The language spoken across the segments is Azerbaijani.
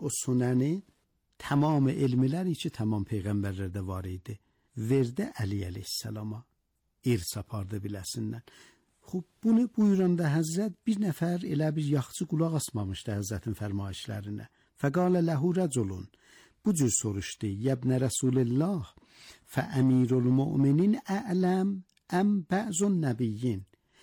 o sünəni tamam elmlər ki, tamam peyğəmbərlərdə var idi. Verdi Əli əleyhissalama irs apardı biləsinlər. Xub, bunu buyuranda Həzrət bir nəfər elə bir yaxçı qulaq asmamışdı Həzrətin fərmayişlərinə. Fəqalə ləhu rəculun, bu cür soruşdu, yəbnə Rəsulillah, fəəmirul müminin ələm əm bəzun nəbiyyin.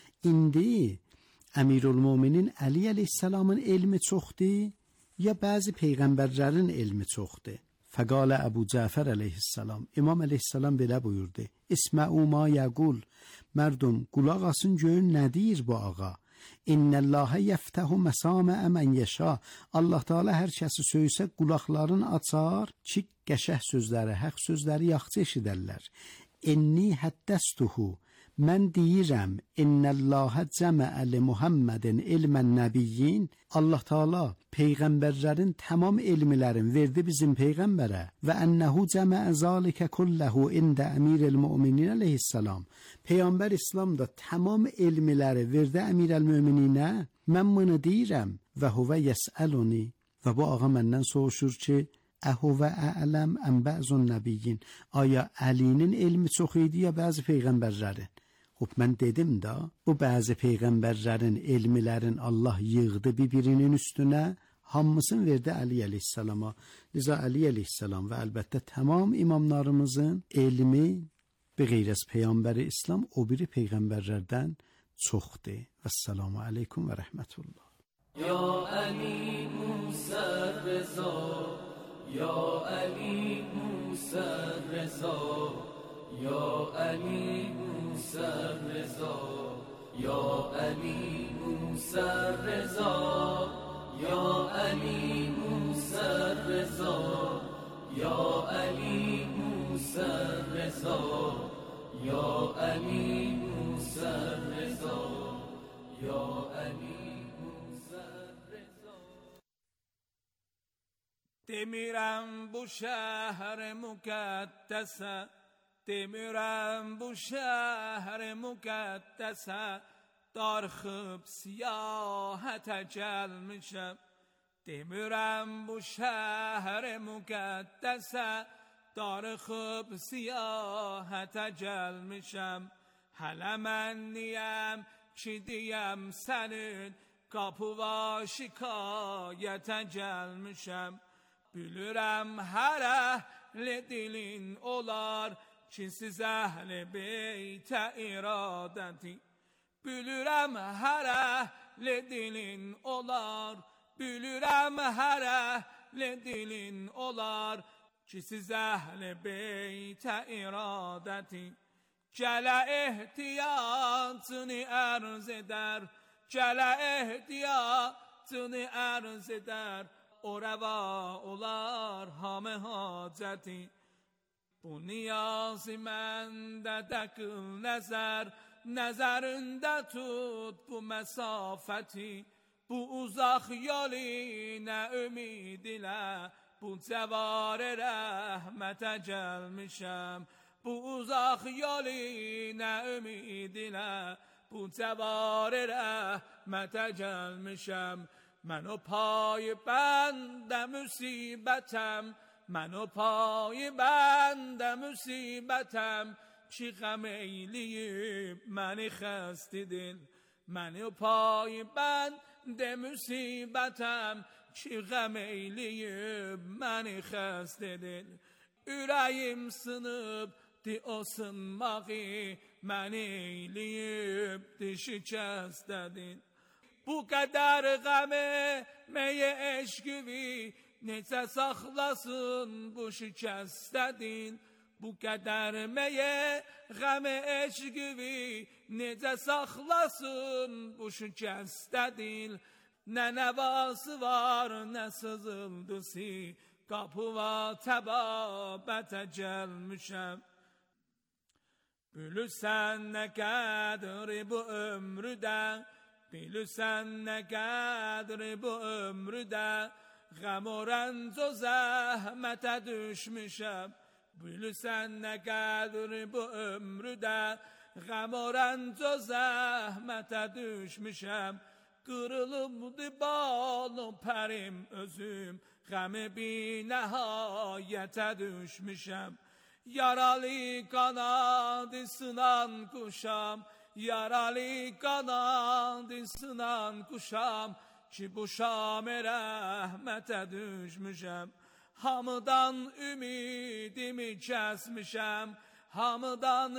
İndi əmirul müminin Əli əleyhissalamın elmi çoxdur, ya bəzi peyğəmbərlərin elmi çoxdur. Fəqalə Əbu Cəfər əleyhissalam, İmam əleyhissalam belə buyurdu, İsmə'u ma yəqul, mərdum qulaq asın görün nə deyir bu ağa. İnnəlləhə yəftəhu məsamə'ə mən yəşa. Allah Teala hər kəsi söysə qulaqlarını açar ki, qəşəh sözləri, həq sözləri yaxşı eşidərlər. İnni həddəstuhu, mən deyirəm, İnnəlləhə cəmə'ə li Muhammedin ilmən nəbiyyin. Allah Teala peyğəmbərlərin tamam elmilərin verdi bizim peyğəmbərə və ənəhu cəmə'ə zalikə kulləhu ində əmiril müminin əleyhissalam. Peyğəmbər İslam da tamam elmiləri verdi əmirəl mümininə. Mən bunu deyirəm və huvə yəsəluni, və bu ağa məndən soruşur ki, əhuvə ələm əm bəzun nəbiyyin. Aya Əlinin elmi çox idi ya bəzi peyğəmbərlərin? Xub, mən dedim da, bu bəzi peyğəmbərlərin elmilərin Allah yığdı bir-birinin üstünə, hamısını verdi Əli əleyhissalama. Liza Əli əleyhissalam və əlbəttə tamam imamlarımızın elmi biğeyrəz peyğəmbəri İslam o biri peyğəmbərlərdən çoxdur. Vəssalamu aleykum və rəhmətullah. Ya Əli Musa Rəza, Ya Əli Musa Rəza, Ya Əli Musa Rəza, Ya Əli Musa Rəza, Ya Əli Musa Rəza, Ya Əli Musa Rəza, Ya Əli Musa Rəza, Ya Əli Musa Rəza. Demirəm bu şəhər müqəddəsə, demirəm bu şəhər müqəddəsə, darxıb siyahətə gəlmişəm. Demirəm bu şəhər müqəddəsə, darxıb siyahətə gəlmişəm. Hələ mən niyəm ki deyəm sənin qapıva şikayətə gəlmişəm. Bilirəm hər əhli dilin olar ki siz əhli beytə iradəti. Bilirəm hər əhli dilin olar, bilirəm hər əhli dilin olar ki siz əhli beytə iradəti. Gələ ehtiyacını ərz edər, gələ ehtiyacını ərz edər, o rəva olar hamı hacəti. Bu niyazı məndə dəqil nəzər, nəzərində tut bu məsafəti. Bu uzaq yolu nə ümid ilə, bu cəvarə rəhmətə gəlmişəm. Bu uzaq yolu nə ümid ilə, bu cəvarə rəhmətə gəlmişəm. Mən o payı bəndə müsibətəm, mən o payı bəndə müsibətəm, ki ғəm eyliyib məni xəst edin. Mən o payı bəndə müsibətəm, ki ғəm eyliyib məni xəst edin. Ürəyim sınıbdı o sınmağı, məni eyliyibdi şikəst edin. Bu qədər qəməməyə eşqüvi, necə saxlasın bu şikəstədin. Bu qədər məyə qəmə eşqüvi, necə saxlasın bu şikəstədin. Nə nəvası var, nə sızıldısı, qapıva təbabətə gəlmişəm. Bilirsən nə qədri bu ömrüdə, bilirsən nə qədri bu ömrüdə, غم و رنج و زحمت düşmüşəm. Bilirsən nə qədri bu ömrüdə, غم و رنج و zəhmətə düşmüşəm. Qırılıbdı balım pərim özüm, غم بی نهایت düşmüşem. Yaralı kanadısından kuşam, yaralı kanadısından kuşam, ki bu Şam-ı rahmete düşmüşem. Hamıdan ümidimi kesmişem, hamıdan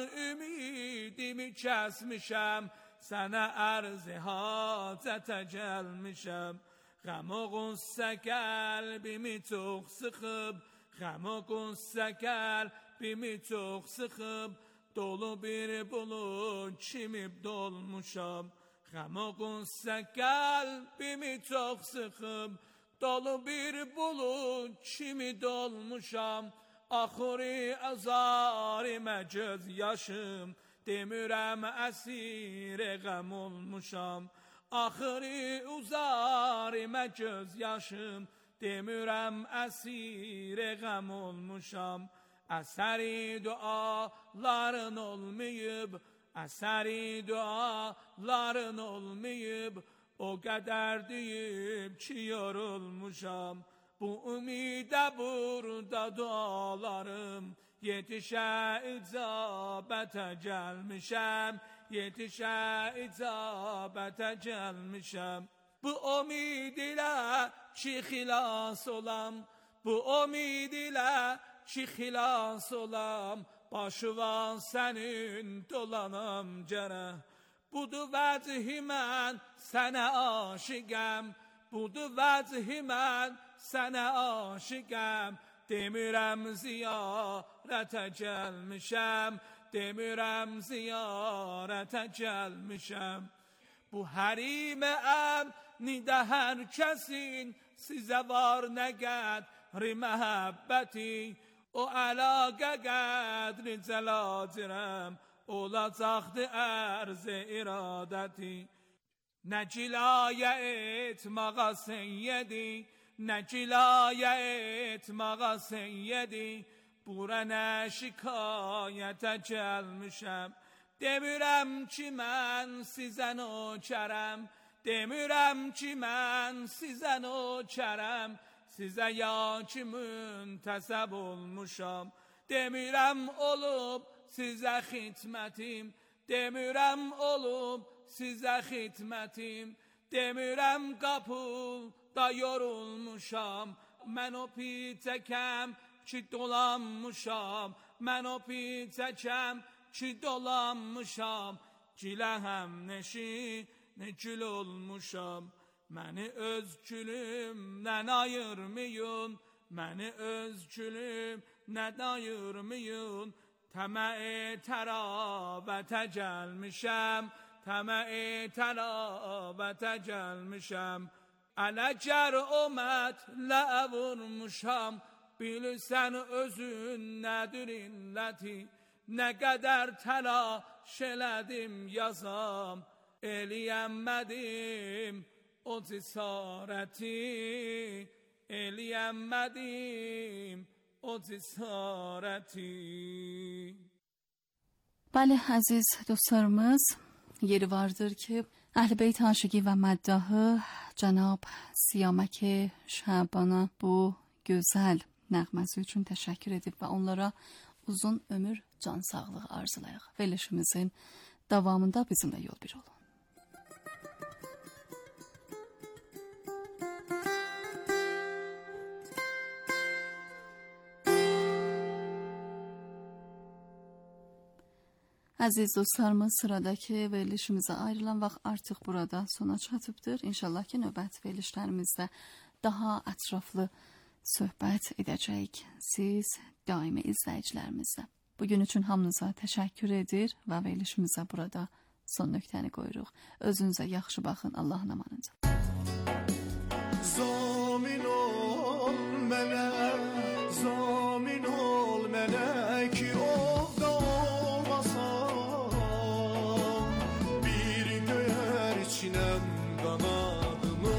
ümidimi kesmişem, sana arz-ı hacete gelmişem. Gam o qüssə qəlbimi çox sıxıb, gam o qüssə qəlbimi çox sıxıb, dolu bir bulut kimi dolmuşam. Gam o qüssə qəlbimi çox sıxıb, dolu bir bulut kimi dolmuşam. Axırı əzarimə göz yaşım, demirəm əsir qəm olmuşam. Axırı uzarimə göz yaşım, demirəm əsir qəm olmuşam. Əsəri duaların olmayıb, əsəri duaların olmayıb, o qədər deyib ki yorulmuşam. Bu ümidə burada dualarım, yetişə icabətə gəlmişəm, yetişə icabətə gəlmişəm. Bu umid ilə ki xilas olam, bu umid ilə ki xilas olam, başıvan sənin dolanam gərək. Budur vəzhi mən sənə aşiqəm, budur vəzhi mən sənə aşiqəm. Demirəm ziyarətə gəlmişəm, demirəm ziyarətə gəlmişəm. Bu hərimə əmnidə hər kəsin sizə var nə qədri məhəbbəti, o əlaqə qədri cəladirəm, olacaqdı ərz-i iradəti. Nə cilayə etmağa seyyedi, nə cilayə etmağa seyyedi, bura nə şikayətə gəlmişəm. Demirəm ki mən sizə nökərəm, demirəm ki mən sizə nökərəm, sizə ya ki müntəsəb olmuşam. Demirəm olub sizə xidmətim, demirəm olub sizə xidmətim, demirəm qapıda yorulmuşam. Mən o pitəkəm ki dolanmışam, mən o pitəkəm ki dolanmışam, gilə həm neşinə gül olmuşam. Məni öz gülümdən ayırmayın, məni öz gülümdən ayırmayın. Təmə-i təravətə gəlmişəm, təmə-i təravətə gəlmişəm. Ələcər omətlə vurmuşam, bilirsən özün nədir illəti. Nə qədər təlaş elədim yazam, eləyəmədim o cəsarəti, eləyəmədim o cəsarəti. بله عزیز دوستlarımız yeri vardır ki Əhl-i Beyt aşıqı və məddahı cənab Siyamək Şəbana bu gözəl nəğməsi üçün təşəkkür edib və onlara uzun ömür, can sağlığı arzulayaq. Verilişimizin davamında bizimlə yol bir olun. Əziz dostlarımız, sıradakı verilişimizə ayrılan vaxt artıq burada sona çatıbdır. İnşallah ki, növbət verilişlərimizdə daha ətraflı söhbət edəcəyik siz daimi izləyicilərimizlə. Bugün üçün hamınıza təşəkkür edir və verilişimizə burada son nöqtəni qoyuruq. Özünüzə yaxşı baxın, Allahın amanınca. Zamin ol mənə, zamin ol mənə ki ovda olmasam, bir göyərçinəm qanadımı,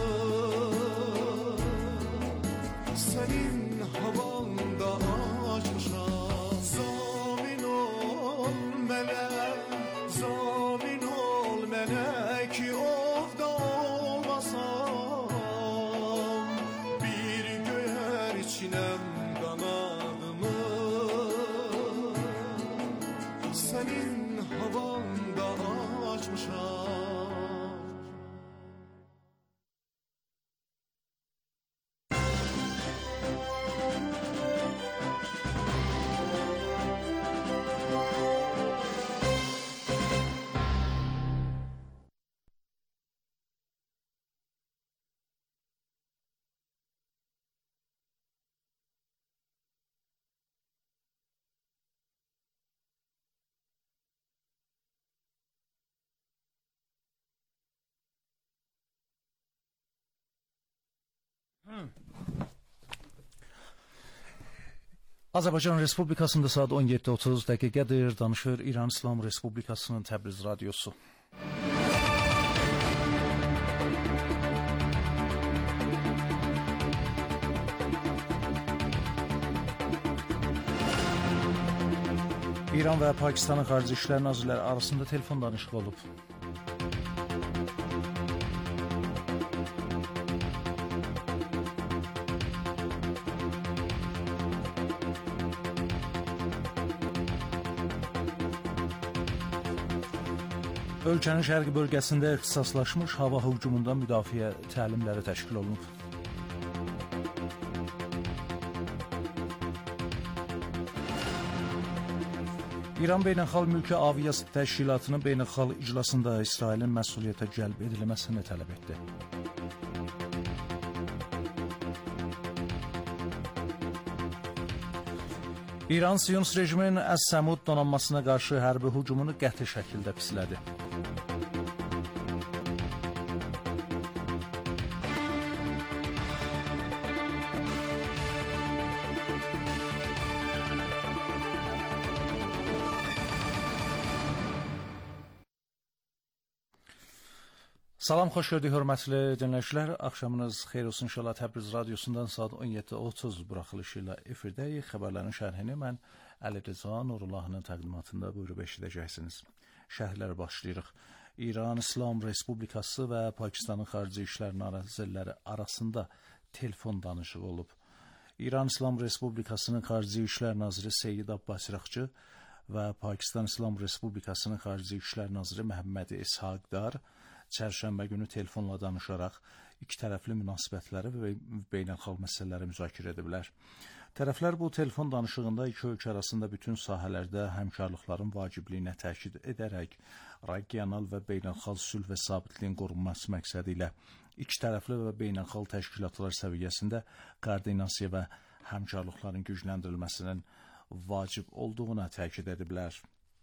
sənin havanda açmışam. Zamin ol mənə, zamin ol mənə ki ovda olmasam, bir göyə çəkinem qanadımı, senin havanda açmışam. Azərbaycan Respublikasında saat 17:30 dəqiqədir. Danışır İran İslam Respublikasının Təbriz radiosu. İran və Pakistanın Xarici İşlər Nazirləri arasında telefon danışığı olub. Ölkənin şərqi bölgəsində ixtisaslaşmış hava hücumundan müdafiə təlimləri təşkil olunub. İran Beynəlxalq Mülki Aviasiya Təşkilatının beynəlxalq iclasında İsrailin məsuliyyətə cəlb edilməsini tələb etdi. İran Siyonist rejiminin Əs-Səmud donanmasına qarşı hərbi hücumunu qəti şəkildə pislədi. Salam, xoş gördük, hörmətli dinləyicilər. Axşamınız xeyir olsun inşallah. Təbriz radiosundan saat 17:30 buraxılışı ilə efirdəyik. Xəbərlərin şərhini mən Əli Rıza Nurullahının təqdimatında buyurub eşidəcəksiniz. Şərhlərə başlayırıq. İran İslam Respublikası və Pakistanın Xarici İşlər Nazirləri arasında telefon danışığı olub. İran İslam Respublikasının Xarici İşlər Naziri Seyyid Abbas Rəxçi və Pakistan İslam Respublikasının Xarici İşlər Naziri Məhəmməd İshaqdar çərşənbə günü telefonla danışaraq iki tərəfli münasibətləri və beynəlxalq məsələləri müzakirə ediblər. Tərəflər bu telefon danışığında iki ölkə arasında bütün sahələrdə həmkarlıqların vacibliyinə təkid edərək regional və beynəlxalq sülh və sabitliyin qorunması məqsədi ilə iki tərəfli və beynəlxalq təşkilatlar səviyyəsində koordinasiya və həmkarlıqların gücləndirilməsinin vacib olduğuna təkid ediblər.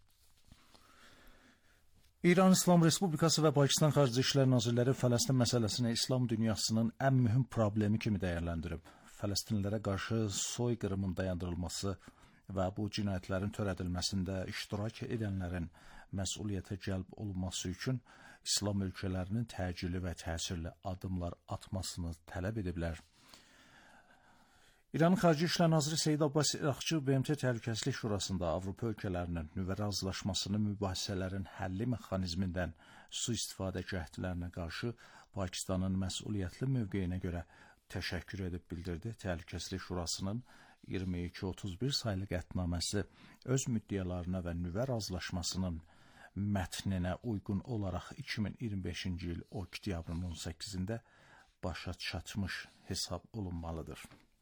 İran İslam Respublikası və Pakistan Xarici İşlər Nazirləri Fələstin məsələsini İslam dünyasının ən mühüm problemi kimi dəyərləndirib. Fələstinlilərə qarşı soyqırımın dayandırılması və bu cinayətlərin törədilməsində iştirak edənlərin məsuliyyətə cəlb olunması üçün İslam ölkələrinin təcili və təsirli addımlar atmasını tələb ediblər. İranın Xarici İşlər Naziri Seyyid Abbas Rəxçi BMT Təhlükəsizlik Şurasında Avropa ölkələrinin nüvə razılaşmasının mübahisələrin həlli mexanizmindən sui-istifadə cəhdlərinə qarşı Pakistanın məsuliyyətli mövqeyinə görə təşəkkür edib bildirdi. Təhlükəsizlik Şurasının 2231 saylı qətnaməsi öz müddəalarına və nüvə razılaşmasının mətninə uyğun olaraq 2025-ci il oktyabrın 18-də başa çatmış hesab olunmalıdır.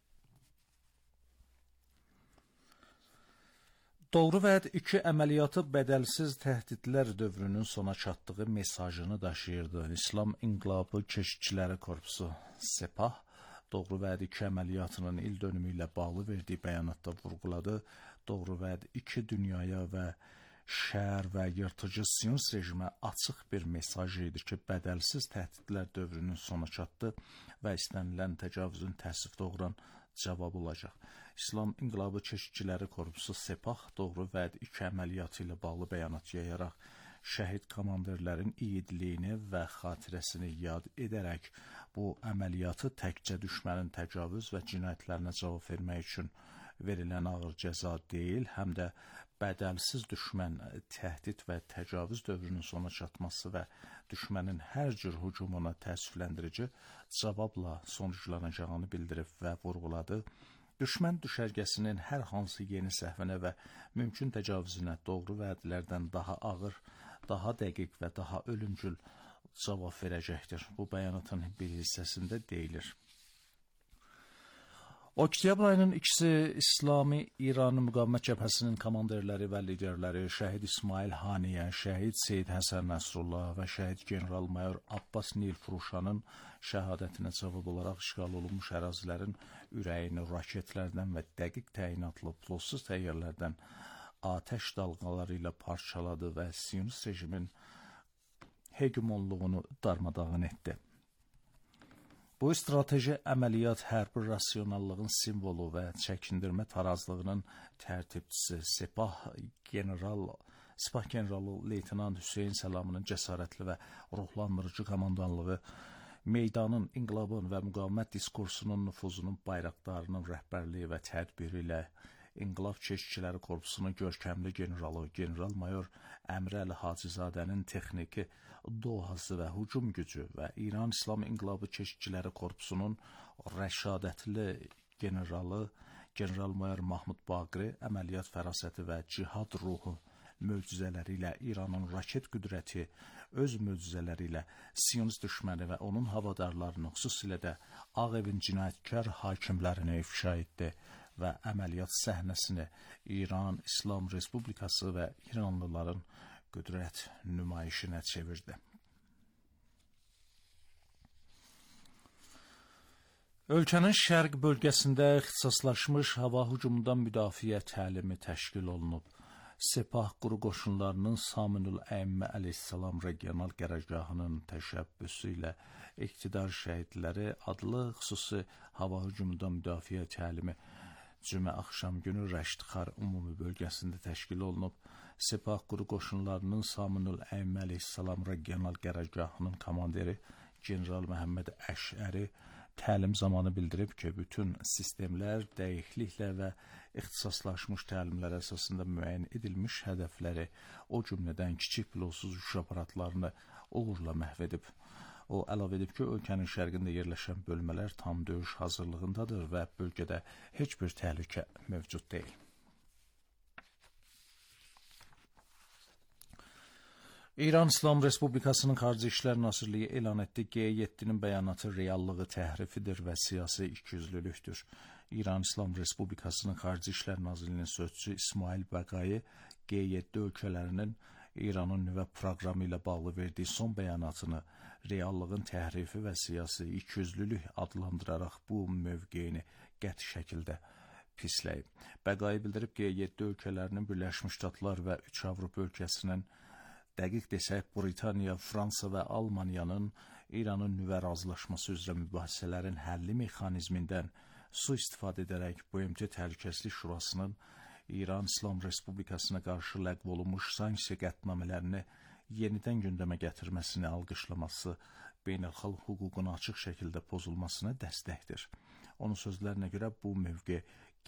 Doğru Vəd 2 əməliyyatı bədəlsiz təhdidlər dövrünün sona çatdığı mesajını daşıyırdı. İslam İnqilabı Keşikçiləri Korpusu Sepah, Doğru Vəd 2 əməliyyatının il dönümü ilə bağlı verdiyi bəyanatda vurğuladı. Doğru Vəd 2 dünyaya və şər və yırtıcı Siyonist rejimə açıq bir mesaj idi ki, bədəlsiz təhdidlər dövrünün sona çatdı və istənilən təcavüzün təəssüf doğuran cavab olacaq. İslam İnqilabı Keşikçiləri Korpusu Sepah Doğru Vəd 2 əməliyyatı ilə bağlı bəyanat yayaraq şəhid komandirlərin igidliyini və xatirəsini yad edərək bu əməliyyatı təkcə düşmənin təcavüz və cinayətlərinə cavab vermək üçün verilən ağır cəza deyil, həm də bədəlsiz düşmən təhdid və təcavüz dövrünün sona çatması və düşmənin hər cür hücumuna təəssüfləndirici cavabla sonuclanacağını bildirib və vurğuladı. düşmən düşərgəsinin hər hansı yeni səhvənə və mümkün təcavüzünə doğru vədlərdən daha ağır, daha dəqiq və daha ölümcül cavab verəcəkdir. Bu bəyanatın bir hissəsində deyilir. Oktyabr ayının ikisi İslami İran Müqavimət Cəbhəsinin komandirləri və liderləri şəhid İsmail Haniyə, şəhid Seyid Həsən Nəsrullah və şəhid general-mayor Abbas Nilfruşanın şəhadətinə cavab olaraq işğal olunmuş ərazilərin ürəyini raketlərdən və dəqiq təyinatlı pilotsuz təyyarələrdən atəş dalğaları ilə parçaladı və Siyonist rejimin hegemonluğunu darmadağın etdi. Bu strateji əməliyyat hərbi rasionallığın simvolu və çəkindirmə tarazlığının tərtibçisi Sepah generalı Leytenant Hüseyn Səlamının cəsarətli və ruhlandırıcı komandanlığı, meydanın, inqilabın və müqavimət diskursunun nüfuzunun bayraqdarının rəhbərliyi və tədbiri ilə İnqilab Keşikçiləri Korpusunun görkəmli generalı, general-mayor Əmr Əli Hacızadənin texniki dohası və hücum gücü və İran İslam İnqilabı Keşikçiləri Korpusunun rəşadətli generalı, general-mayor Mahmud Baqiri əməliyyat fərasəti və cihad ruhu möcüzələri ilə İranın raket qüdrəti öz möcüzələri ilə Siyonist düşməni və onun havadarlarını, xüsusilə də Ağ Evin cinayətkar hakimlərini ifşa etdi və əməliyyat səhnəsini İran İslam Respublikası və İranlıların qüdrət nümayişinə çevirdi. Ölkənin şərq bölgəsində ixtisaslaşmış hava hücumundan müdafiə təlimi təşkil olunub. Sepah quru qoşunlarının Saminul Əmmə əleyhissalam regional qərargahının təşəbbüsü ilə iqtidar şəhidləri adlı xüsusi hava hücumundan müdafiə təlimi cümə axşam günü Rəşdxar ümumi bölgəsində təşkil olunub. Sepah quru qoşunlarının Saminul Əmmə əleyhissalam regional qərargahının komandiri General Məhəmməd Əşəri təlim zamanı bildirib ki, bütün sistemlər dəqiqliklə və ixtisaslaşmış təlimlər əsasında müəyyən edilmiş hədəfləri, o cümlədən kiçik pilotsuz uçuş aparatlarını uğurla məhv edib. O əlavə edib ki, ölkənin şərqində yerləşən bölmələr tam döyüş hazırlığındadır və bölgədə heç bir təhlükə mövcud deyil. İran İslam Respublikasının Xarici İşlər Nazirliyi elan etdi, G7-nin bəyanatı reallığı təhrifidir və siyasi ikiyüzlülükdür. İran İslam Respublikasının Xarici İşlər Nazirliyinin sözçüsü İsmail Bəqai G7 ölkələrinin İranın nüvə proqramı ilə bağlı verdiyi son bəyanatını reallığın təhrifi və siyasi ikiyüzlülük adlandıraraq bu mövqeyini qəti şəkildə pisləyib. Bəqai bildirib ki, G7 ölkələrinin Birləşmiş Ştatlar və 3 Avropa ölkəsinin, dəqiq desək, Britaniya, Fransa və Almaniyanın İranın nüvə razılaşması üzrə mübahisələrin həlli mexanizmindən su-istifadə edərək BMT Təhlükəsizlik Şurasının İran İslam Respublikasına qarşı ləğv olunmuş sanksiya qətnamələrini yenidən gündəmə gətirməsini alqışlaması, beynəlxalq hüququn açıq şəkildə pozulmasına dəstəkdir. Onun sözlərinə görə bu mövqe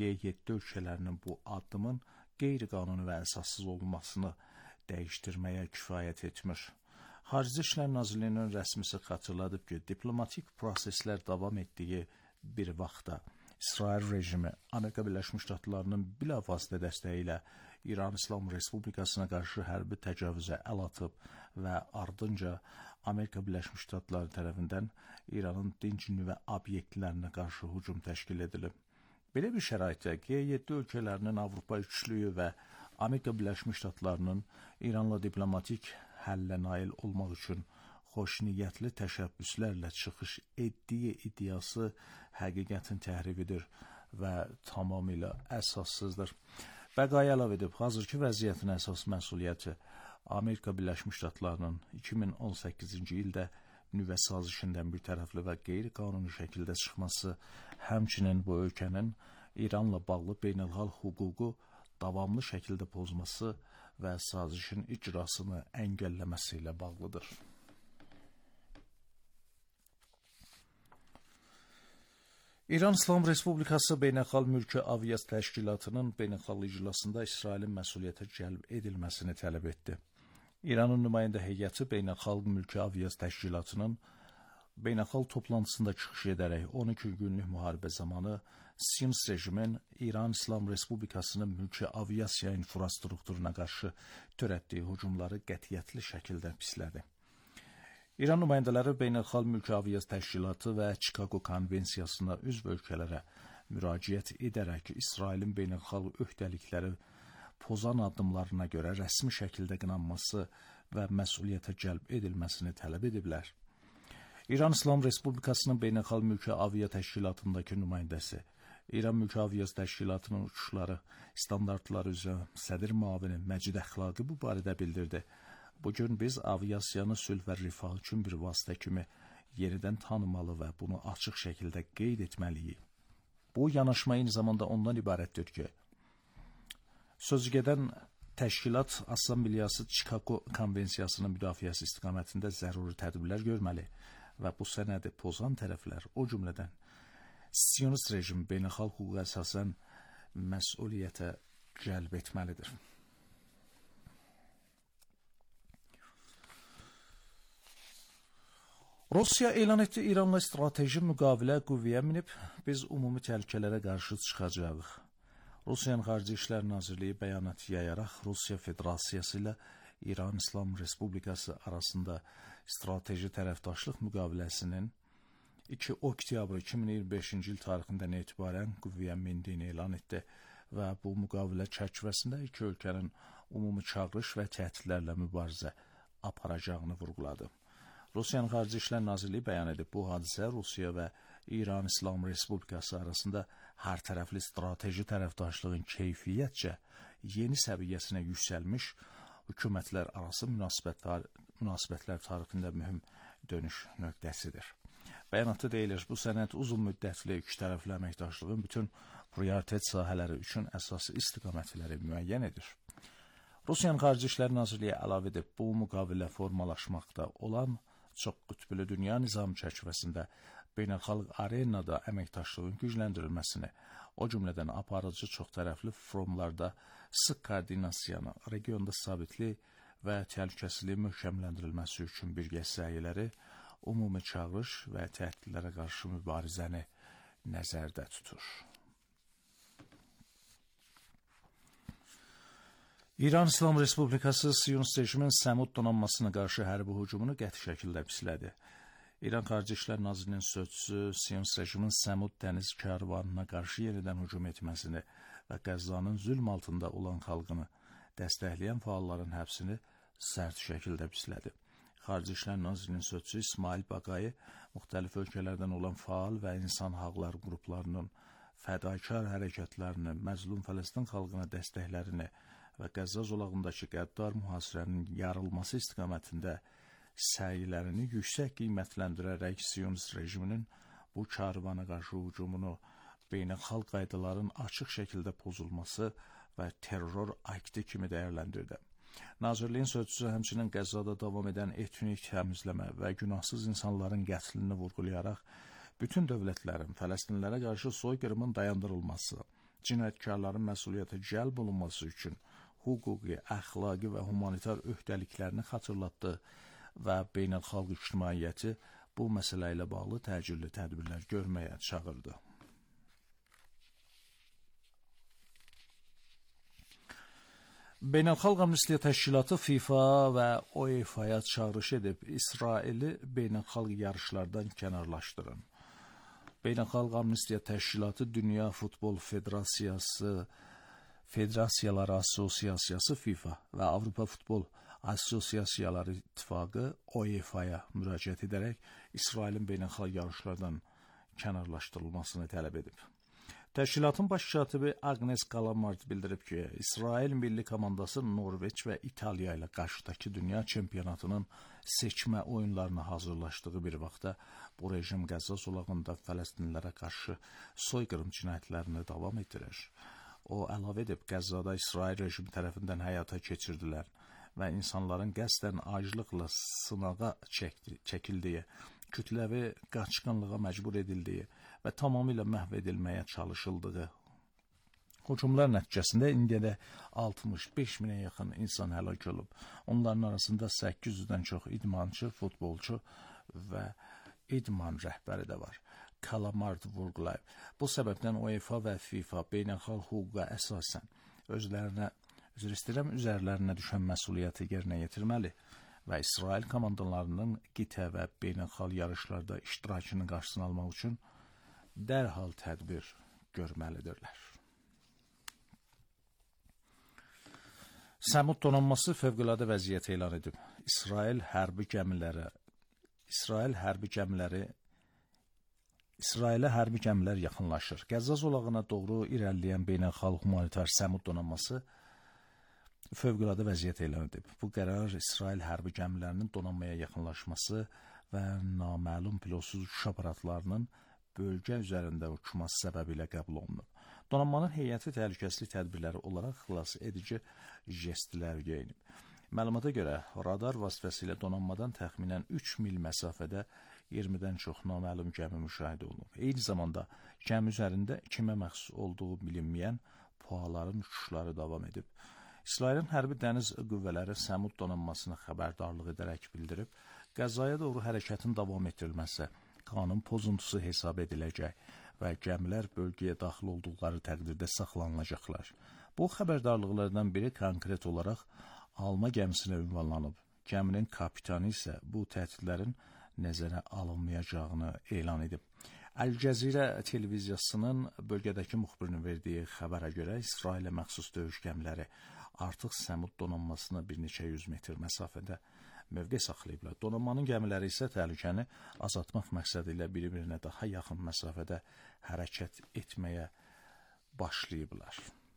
G7 ölkələrinin bu addımın qeyri-qanuni və əsassız olmasını dəyişdirməyə kifayət etmir. Xarici İşlər Nazirliyinin rəsmisi xatırladıb ki, diplomatik proseslər davam etdiyi bir vaxtda İsrail rejimi Amerika Birləşmiş Ştatlarının bilavasitə dəstəyi ilə İran İslam Respublikasına qarşı hərbi təcavüzə əl atıb və ardınca Amerika Birləşmiş Ştatları tərəfindən İranın dinc nüvə obyektlərinə qarşı hücum təşkil edilib. Belə bir şəraitdə G7 ölkələrinin Avropa üçlüyü və Amerika Birləşmiş Ştatlarının İranla diplomatik həllə nail olmaq üçün xoşniyyətli təşəbbüslərlə çıxış etdiyi iddiası həqiqətin təhrifidir və tamamilə əsassızdır. Bəqai əlavə edib, hazırki vəziyyətin əsas məsuliyyəti Amerika Birləşmiş Ştatlarının 2018-ci ildə nüvə sazişindən bir tərəfli və qeyri-qanuni şəkildə çıxması, həmçinin bu ölkənin İranla bağlı beynəlxalq hüququ davamlı şəkildə pozması və sazişin icrasını əngəlləməsi ilə bağlıdır. İran İslam Respublikası Beynəlxalq Mülki Aviasiya Təşkilatının beynəlxalq iclasında İsrailin məsuliyyətə cəlb edilməsini tələb etdi. İranın nümayəndə heyəti Beynəlxalq Mülki Aviasiya Təşkilatının beynəlxalq toplantısında çıxış edərək 12 günlük müharibə zamanı Siyonist rejimin İran İslam Respublikasının mülki aviasiya infrastrukturuna qarşı törətdiyi hücumları qətiyyətli şəkildə pislədi. İran nümayəndələri Beynəlxalq Mülki Aviasiya Təşkilatı və Chicago Konvensiyasına üzv ölkələrə müraciət edərək İsrailin beynəlxalq öhdəlikləri pozan addımlarına görə rəsmi şəkildə qınanması və məsuliyyətə cəlb edilməsini tələb ediblər. İran İslam Respublikasının Beynəlxalq Mülki Aviasiya Təşkilatındakı nümayəndəsi, İran Mülki Aviasiya Təşkilatının uçuşları standartları üzrə sədr müavini Məcid Əxlaqi bu barədə bildirdi. Bugün biz aviasiyanı sülh və rifah üçün bir vasitə kimi yenidən tanımalı və bunu açıq şəkildə qeyd etməliyik. Bu yanaşma eyni zamanda ondan ibarətdir ki, sözügedən təşkilat Assambleyası Chicago Konvensiyasının müdafiəsi istiqamətində zəruri tədbirlər görməli və bu sənədi pozan tərəflər, o cümlədən Siyonist rejim beynəlxalq hüquqa əsasən məsuliyyətə cəlb etməlidir. Rusiya elan etdi, İranla strateji müqavilə qüvvəyə minib, biz ümumi təhlükələrə qarşı çıxacağıq. Rusiyanın Xarici İşlər Nazirliyi bəyanat yayaraq Rusiya Federasiyası ilə İran İslam Respublikası arasında strateji tərəfdaşlıq müqaviləsinin 2 oktyabr 2025-ci il tarixindən etibarən qüvvəyə mindiyini elan etdi və bu müqavilə çərçivəsində iki ölkənin ümumi çağırış və təhdidlərlə mübarizə aparacağını vurğuladı. Rusiyanın Xarici İşlər Nazirliyi bəyan edib, bu hadisə Rusiya və İran İslam Respublikası arasında hər tərəfli strateji tərəfdaşlığın keyfiyyətcə yeni səviyyəsinə yüksəlmiş hökumətlər arası münasibətlər tarixində mühüm dönüş nöqtəsidir. Bəyanatda deyilir, bu sənəd uzun müddətli iki tərəfli əməkdaşlığın bütün prioritet sahələri üçün əsası istiqamətləri müəyyən edir. Rusiyanın Xarici İşlər Nazirliyi əlavə edib, bu müqavilə formalaşmaqda olan çox qütbülü dünya nizamı çərçivəsində beynəlxalq arenada əməkdaşlığın gücləndirilməsini, o cümlədən aparıcı çox tərəfli forumlarda sıx koordinasiyanı, regionda sabitlik və təhlükəsizliyi möhkəmləndirilməsi üçün birgə səyləri, ümumi çağırış və təhdidlərə qarşı mübarizəni nəzərdə tutur. İran İslam Respublikası Siyonist rejimin Səmud donanmasına qarşı hərbi hücumunu qəti şəkildə pislədi. İran Xarici İşlər Nazirliyinin sözçüsü Siyonist rejimin Səmud dəniz karvanına qarşı yenidən hücum etməsini və Qəzzanın zülm altında olan xalqını dəstəkləyən fəalların həbsini sərt şəkildə pislədi. Xarici İşlər Nazirliyinin sözçüsü İsmail Baqai müxtəlif ölkələrdən olan faal və insan haqları qruplarının fədakar hərəkətlərini, məzlum Fələstin xalqına dəstəklərini və Qəzza zolağındakı qəddar mühasirənin yarılması istiqamətində səylərini yüksək qiymətləndirərək Siyonist rejiminin bu karvana qarşı hücumunu beynəlxalq qaydaların açıq şəkildə pozulması və terror akti kimi dəyərləndirdi. Nazirliyin sözçüsü həmçinin Qəzzada davam edən etnik təmizləmə və günahsız insanların qətlini vurğulayaraq bütün dövlətlərin Fələstinlərə qarşı soyqırımın dayandırılması, cinayətkarların məsuliyyətə cəlb olunması üçün hüquqi, əxlaqi və humanitar öhdəliklərini xatırlatdı və beynəlxalq ictimaiyyəti bu məsələ ilə bağlı təcili tədbirlər görməyə çağırdı. Beynəlxalq Amnistiya Təşkilatı FIFA və UEFA-ya çağırış edib, İsraili beynəlxalq yarışlardan kənarlaşdırın. Beynəlxalq Amnistiya Təşkilatı Dünya Futbol Federasiyaları Assosiasiyası FIFA və Avropa Futbol Assosiasiyaları İttifaqı UEFA-ya müraciət edərək İsrailin beynəlxalq yarışlardan kənarlaşdırılmasını tələb edib. Təşkilatın baş katibi Agnes Kalamart bildirib ki, İsrail milli komandası Norveç və İtaliya ilə qarşıdakı dünya çempionatının seçmə oyunlarına hazırlaşdığı bir vaxtda bu rejim Qəzza zolağında Fələstinlərə qarşı soyqırım cinayətlərini davam etdirir. O əlavə edib, Qəzzada İsrail rejimi tərəfindən həyata keçirdilən və insanların qəsdən aclıqla sınağa çəkildiyi, kütləvi qaçqınlığa məcbur edildiyi və tamamilə məhv edilməyə çalışıldığı hücumlar nəticəsində indiyədə 65 minə yaxın insan həlak olub. Onların arasında 800-dən çox idmançı, futbolçu və idman rəhbəri də var. Calamard vurğulayıb. Bu səbəbdən UEFA və FIFA beynəlxalq hüquqa əsasən üzərlərinə düşən məsuliyyəti yerinə yetirməli və İsrail komandalarının qitə və beynəlxalq yarışlarda iştirakının qarşısını almaq üçün dərhal tədbir görməlidirlər. Səmud donanması fövqəladə vəziyyət elan edib. İsrail hərbi gəmilər yaxınlaşır. Qəzza zolağına doğru irəliləyən beynəlxalq humanitar Səmud donanması fövqəladə vəziyyət elan edib. Bu qərar İsrail hərbi gəmilərinin donanmaya yaxınlaşması və naməlum pilotsuz uçuş aparatlarının bölgə üzərində uçması səbəbilə qəbul olunub. Donanmanın heyəti təhlükəsizlik tədbirləri olaraq xilas edici jestlər geyinib. Məlumata görə radar vasitəsilə donanmadan təxminən 3 mil məsafədə 20-dən çox naməlum gəmi müşahidə olunub. Eyni zamanda gəmi üzərində kimə məxsus olduğu bilinməyən PUA-ların uçuşları davam edib. İsrailin hərbi dəniz qüvvələri Səmud donanmasına xəbərdarlıq edərək bildirib, Qəzzaya doğru hərəkətin davam etdirilməsi qanun pozuntusu hesab ediləcək və gəmilər bölgəyə daxil olduqları təqdirdə saxlanılacaqlar. Bu xəbərdarlıqlardan biri konkret olaraq alma gəmisinə ünvanlanıb. Gəminin kapitanı isə bu təhdidlərin nəzərə alınmayacağını elan edib. Əl-Cəzirə televiziyasının bölgədəki müxbirinin verdiyi xəbərə görə İsrailə məxsus döyüş gəmiləri artıq Səmud donanmasına bir neçə yüz metr məsafədə mövqe saxlayıblar. Donanmanın gəmiləri isə təhlükəni azaltmaq məqsədi ilə bir-birinə daha yaxın məsafədə hərəkət etməyə başlayıblar.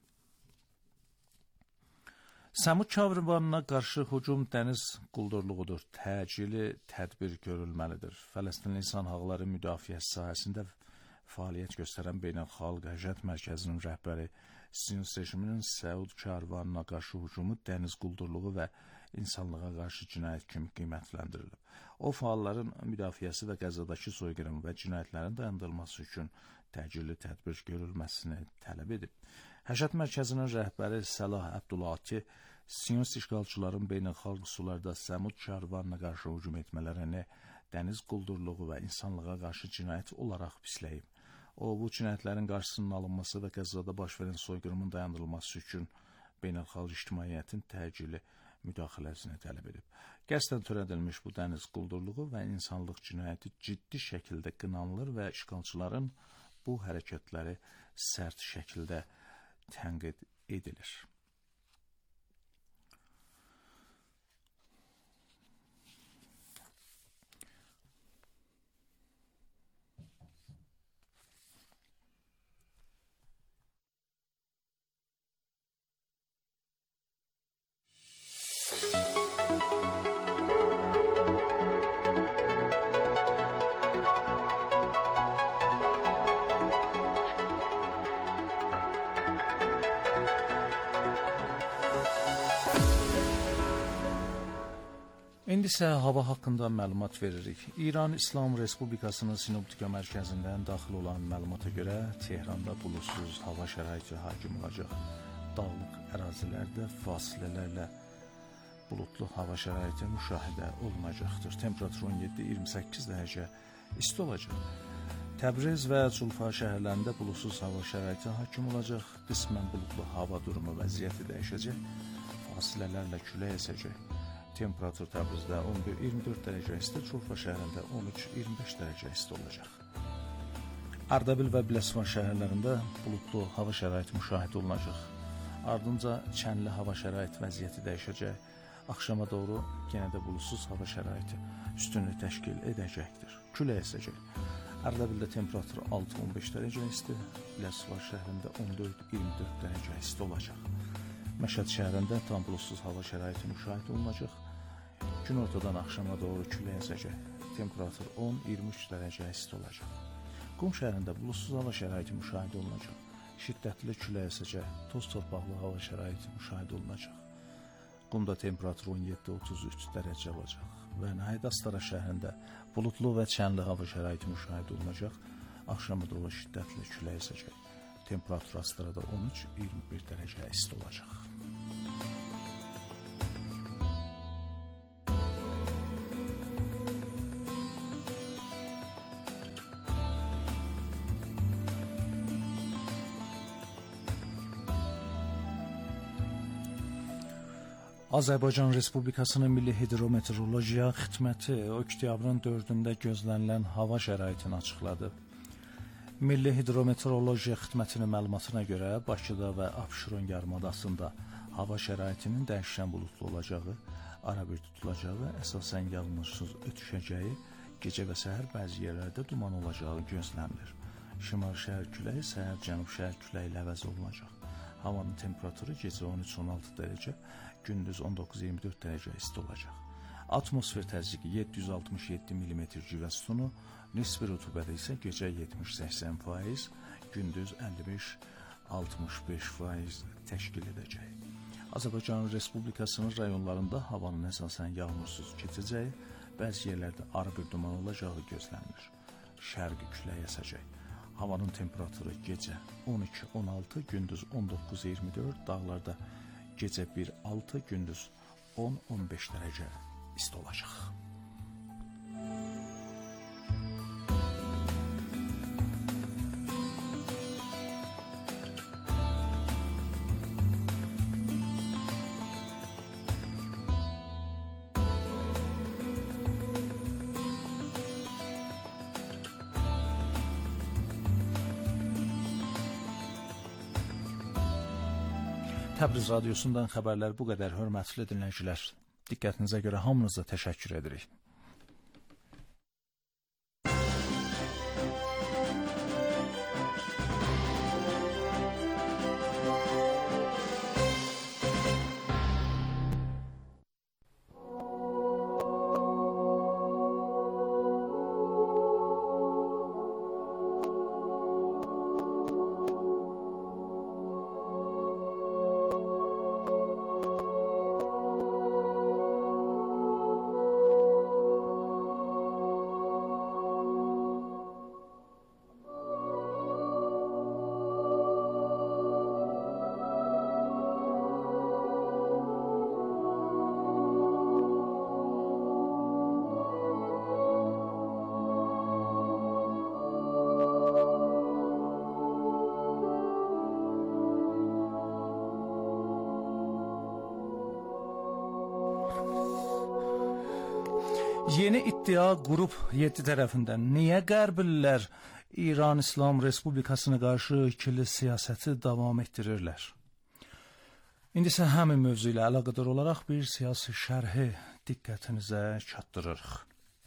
Səmud karvanına qarşı hücum dəniz quldurluğudur. Təcili tədbir görülməlidir. Fələstin İnsan Haqları Müdafiəsi sahəsində fəaliyyət göstərən Beynəlxalq Həcət Mərkəzinin rəhbəri Siyonist rejiminin Səud karvanına qarşı hücumu dəniz quldurluğu və insanlığa qarşı cinayət kimi qiymətləndirilir. O, fəalların müdafiəsi və Qəzzadakı soyqırım və cinayətlərin dayandırılması üçün təcili tədbir görülməsini tələb edib. Həcət Mərkəzinin rəhbəri Səlah Əbdülati, Siyonist işğalçıların beynəlxalq sularda Səmud karvanına qarşı hücum etmələrini dəniz quldurluğu və insanlığa qarşı cinayət olaraq pisləyib. O, bu cinayətlərin qarşısının alınması və Qəzzada baş verən soyqırımın dayandırılması üçün beynəlxalq ictimaiyyətin təcili müdaxiləsini tələb edib. Qəsdən törədilmiş bu dəniz quldurluğu və insanlıq cinayəti ciddi şəkildə qınanılır və işğalçıların bu hərəkətləri sərt şəkildə tənqid edilir. İndi isə hava haqqında məlumat veririk. İran İslam Respublikasının Sinoptika mərkəzindən daxil olan məlumata görə Tehranda buludsuz hava şəraiti hakim olacaq. Dağlıq ərazilərdə fasilələrlə buludlu hava şəraiti müşahidə olunacaqdır. Temperatur 17-28 dərəcə isti olacaq. Təbriz və Culfa şəhərlərində buludsuz hava şəraiti hakim olacaq. Qismən buludlu hava durumu vəziyyəti dəyişəcək. Fasilələrlə külək əsəcək. Temperatur Təbrizdə 11-24 dərəcə isti, Culfa şəhərində 13-25 dərəcə isti olacaq. Ardabil və Biləsuvar şəhərlərində buludlu hava şəraiti müşahidə olunacaq. Ardınca çənli hava şəraiti vəziyyəti dəyişəcək. Axşama doğru yenə də buludsuz hava şəraiti üstünlük təşkil edəcəkdir. Külək əsəcək. Ardabildə temperatur 6-15 dərəcə isti, Biləsuvar şəhərində 14-24 dərəcə isti olacaq. Məşəd şəhərində tam buludsuz hava şəraiti müşahidə olunacaq. Gün ortadan axşama doğru külək əsəcək. Temperatur 10-23 dərəcə isti olacaq. Qum şəhərində buludsuz hava şəraiti müşahidə olunacaq. Şiddətli külək əsəcək. Toz torpaqlı hava şəraiti müşahidə olunacaq. Qumda temperatur 17-33 dərəcə olacaq. Və nəhayət Astara şəhərində buludlu və çənli hava şəraiti müşahidə olunacaq. Axşama doğru şiddətli külək əsəcək. Temperatur Astarada 13-21 dərəcə isti olacaq. Azərbaycan Respublikasının Milli Hidrometeorologiya Xidməti oktyabrın 4-də gözlənilən hava şəraitini açıqladı. Milli Hidrometeorologiya Xidmətinin məlumatına görə Bakıda və Abşeron yarımadasında hava şəraitinin dəyişkən buludlu olacağı, arabir tutulacağı, əsasən yağmursuz ötüşəcəyi, gecə və səhər bəzi yerlərdə duman olacağı gözlənilir. Şimal-şərq küləyi, səhər cənub-şərq küləyi ilə əvəz olunacaq. Havanın temperaturu gecə 13-16 dərəcə, gündüz 19-24 dərəcə isti olacaq. Atmosfer təzyiqi 767 mm civə sütunu, nisbi rütubət isə gecə 70-80%, gündüz 55-65% təşkil edəcək. Azərbaycan Respublikasının rayonlarında havanın əsasən yağmursuz keçəcəyi, bəzi yerlərdə arabir duman olacağı gözlənilir. Şərqi külək əsəcək. Havanın temperaturu gecə 12-16, gündüz 19-24, dağlarda gecə 1-6, gündüz 10-15 dərəcə isti olacaq. Təbriz radiosundan xəbərlər bu qədər, hörmətli dinləyicilər. Diqqətinizə görə hamınıza təşəkkür edirik. Yeni iddia Qrup 7 tərəfindən niyə Qərblilər İran İslam Respublikasına qarşı ikili siyasəti davam etdirirlər? İndi isə həmin mövzu ilə əlaqədar olaraq bir siyasi şərhi diqqətinizə çatdırırıq.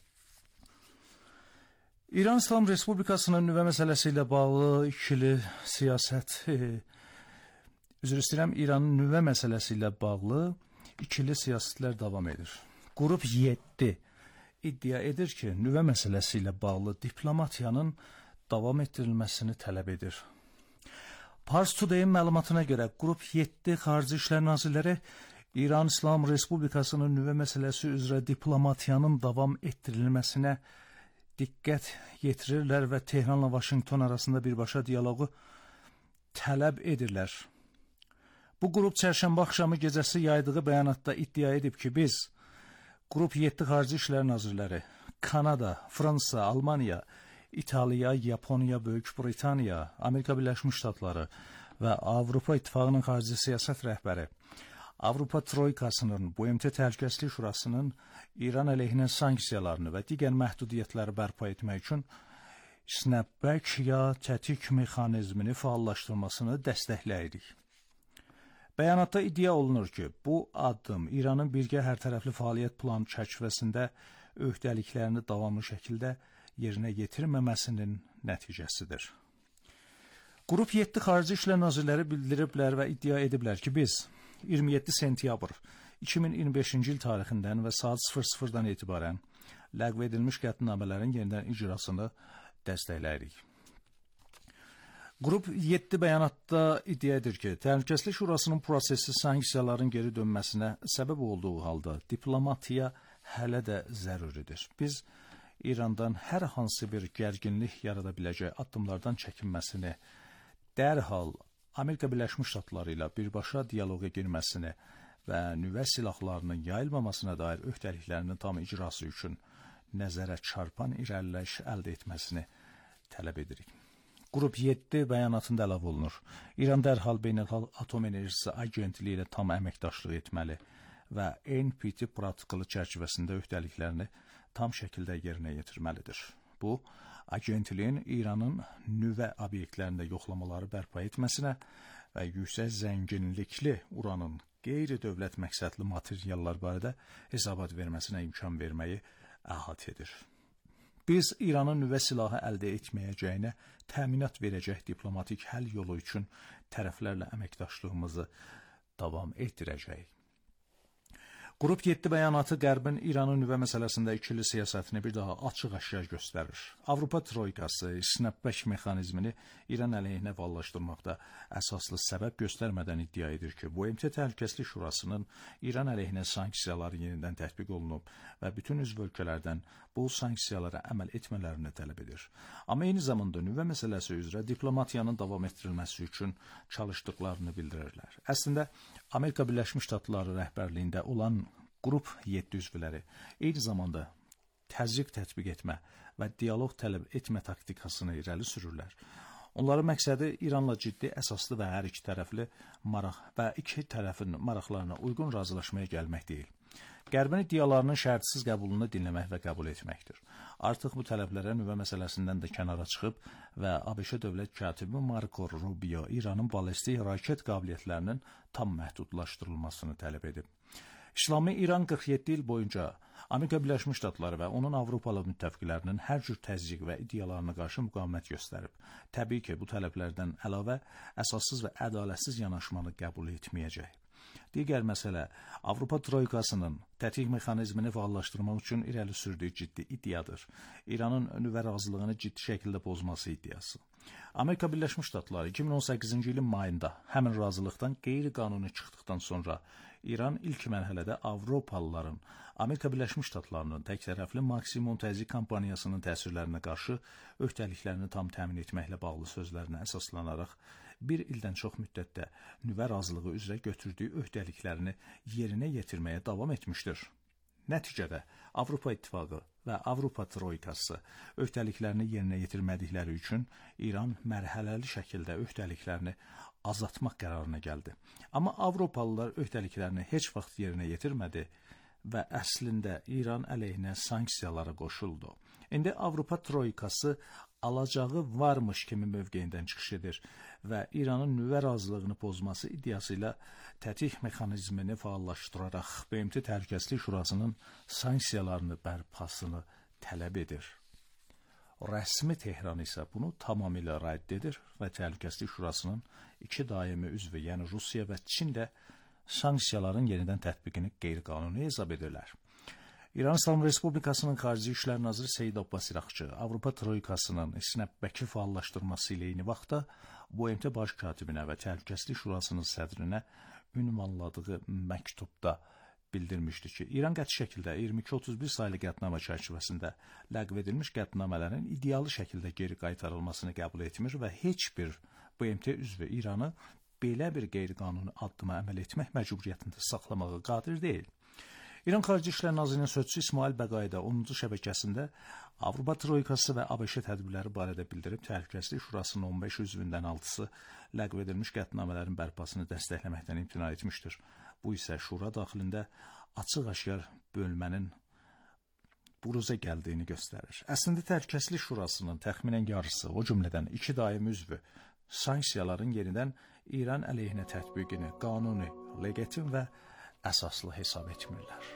İran İslam Respublikasının nüvə məsələsi ilə bağlı ikili siyasət, üzr istəyirəm, İranın nüvə məsələsi ilə bağlı ikili siyasətlər davam edir. Qrup 7 iddia edir ki, nüvə məsələsi ilə bağlı diplomatiyanın davam etdirilməsini tələb edir. Pars Today-in məlumatına görə Qrup 7 Xarici İşlər Nazirləri İran İslam Respublikasının nüvə məsələsi üzrə diplomatiyanın davam etdirilməsinə diqqət yetirirlər və Tehranla Vaşinqton arasında birbaşa dialoqu tələb edirlər. Bu qrup çərşənbə axşamı gecəsi yaydığı bəyanatda iddia edib ki, biz Qrup 7 Xarici İşlər Nazirləri Kanada, Fransa, Almaniya, İtaliya, Yaponiya, Böyük Britaniya, Amerika Birləşmiş Ştatları və Avropa İttifaqının xarici siyasət rəhbəri, Avropa Troikasının, BMT Təhlükəsizlik Şurasının İran əleyhinə sanksiyalarını və digər məhdudiyyətləri bərpa etmək üçün snapback ya tətik mexanizmini fəallaşdırmasını dəstəkləyirik. Bəyanatda iddia olunur ki, bu addım İranın birgə hərtərəfli fəaliyyət planı çərçivəsində öhdəliklərini davamlı şəkildə yerinə yetirməməsinin nəticəsidir. Qrup 7 Xarici İşlər Nazirləri bildiriblər və iddia ediblər ki, biz 27 sentyabr 2025-ci il tarixindən və saat 00-dan etibarən ləğv edilmiş qətnamələrin yenidən icrasını dəstəkləyirik. Qrup 7 bəyanatda iddia edir ki, Təhlükəsizlik Şurasının prosesi sanksiyaların geri dönməsinə səbəb olduğu halda diplomatiya hələ də zəruridir. Biz İrandan hər hansı bir gərginlik yarada biləcək addımlardan çəkinməsini, dərhal Amerika Birləşmiş Ştatları ilə birbaşa dialoqa girməsini və nüvə silahlarının yayılmamasına dair öhdəliklərinin tam icrası üçün nəzərə çarpan irəliləyiş əldə etməsini tələb edirik. Qrup 7 bəyanatında əlavə olunur. İran dərhal Beynəlxalq Atom Enerjisi Agentliyi ilə tam əməkdaşlıq etməli və NPT protokolu çərçivəsində öhdəliklərini tam şəkildə yerinə yetirməlidir. Bu, agentliyin İranın nüvə obyektlərində yoxlamaları bərpa etməsinə və yüksək zənginlikli uranın qeyri-dövlət məqsədli materiallar barədə hesabat verməsinə imkan verməyi əhatə edir. Biz İranın nüvə silahı əldə etməyəcəyinə təminat verəcək diplomatik həll yolu üçün tərəflərlə əməkdaşlığımızı davam etdirəcəyik. Qrup 7 bəyanatı Qərbin İranın nüvə məsələsində ikili siyasətini bir daha açıq-aşkar göstərir. Avropa Troikası snapback mexanizmini İran əleyhinə vallaşdırmaqda əsaslı səbəb göstərmədən iddia edir ki, BMT Təhlükəsizlik Şurasının İran əleyhinə sanksiyaları yenidən tətbiq olunub və bütün üzv ölkələrdən bu sanksiyalara əməl etmələrini tələb edir. Amma eyni zamanda nüvə məsələsi üzrə diplomatiyanın davam etdirilməsi üçün çalışdıqlarını bildirirlər. Əslində, Amerika Birləşmiş Ştatları rəhbərliyində olan Qrup 7 üzvləri eyni zamanda təzyiq tətbiq etmə və dialoq tələb etmə taktikasını irəli sürürlər. Onların məqsədi İranla ciddi, əsaslı və hər iki tərəfli maraq və iki tərəfin maraqlarına uyğun razılaşmaya gəlmək deyil. Qərbin iddialarının şərtsiz qəbulunu dinləmək və qəbul etməkdir. Artıq bu tələblərə nüvə məsələsindən də kənara çıxıb və ABŞ dövlət katibi Marco Rubio İranın ballistik raket qabiliyyətlərinin tam məhdudlaşdırılmasını tələb edib. İslami İran 47 il boyunca Amerika Birləşmiş Ştatları və onun Avropalı müttəfiqlərinin hər cür təzyiq və iddialarına qarşı müqavimət göstərib. Təbii ki, bu tələblərdən əlavə əsassız və ədalətsiz yanaşmanı qəbul etməyəcək. Digər məsələ Avropa Troikasının tətik mexanizmini fəallaşdırmaq üçün irəli sürdüyü ciddi iddiadır. İranın nüvə razılığını ciddi şəkildə pozması iddiası. Amerika Birləşmiş Ştatları 2018-ci ilin mayında həmin razılıqdan qeyri-qanuni çıxdıqdan sonra İran ilk mərhələdə Avropalıların Amerika Birləşmiş Ştatlarının təktərəfli maksimum təzyiq kampaniyasının təsirlərinə qarşı öhdəliklərini tam təmin etməklə bağlı sözlərinə əsaslanaraq bir ildən çox müddətdə nüvə razılığı üzrə götürdüyü öhdəliklərini yerinə yetirməyə davam etmişdir. Nəticədə Avropa İttifaqı və Avropa Troikası öhdəliklərini yerinə yetirmədikləri üçün İran mərhələli şəkildə öhdəliklərini azaltmaq qərarına gəldi. Amma Avropalılar öhdəliklərini heç vaxt yerinə yetirmədi və əslində İran əleyhinə sanksiyalara qoşuldu. İndi Avropa Troikası alacağı varmış kimi mövqeyindən çıxış edir və İranın nüvə razılığını pozması iddiası ilə tətik mexanizmini fəallaşdıraraq BMT Təhlükəsizlik Şurasının sanksiyalarını bərpasını tələb edir. Rəsmi Tehran isə bunu tamamilə rədd edir və Təhlükəsizlik Şurasının iki daimi üzvü, yəni Rusiya və Çin də sanksiyaların yenidən tətbiqini qeyri-qanuni hesab edirlər. İran İslam Respublikasının Xarici İşlər Naziri Seyid Abbas İraqçı Avropa Troikasının snapback-i fəallaşdırması ilə eyni vaxtda BMT Baş Katibinə və Təhlükəsizlik Şurasının sədrinə ünvanladığı məktubda bildirmişdi ki, İran qəti şəkildə 22-31 saylı qətnamə çərçivəsində ləğv edilmiş qətnamələrin idealı şəkildə geri qaytarılmasını qəbul etmir və heç bir BMT üzvü İranı belə bir qeyri-qanuni addıma əməl etmək məcburiyyətində saxlamağa qadir deyil. İran Xarici İşlər Nazirinin sözçüsü İsmail Bəqaida 10-cu şəbəkəsində Avropa Troikası və ABŞ tədbirləri barədə bildirib, Təhlükəsizlik Şurasının 15 üzvündən 6-sı ləğv edilmiş qətnamələrin bərpasını dəstəkləməkdən imtina etmişdir. Bu isə Şura daxilində açıq-aşkar bölmənin buruza gəldiyini göstərir. Əslində Təhlükəsizlik Şurasının təxminən yarısı, o cümlədən 2 daimi üzvü sanksiyaların yenidən İran əleyhinə tətbiqini qanuni, legitim və əsaslı hesab etmirlər.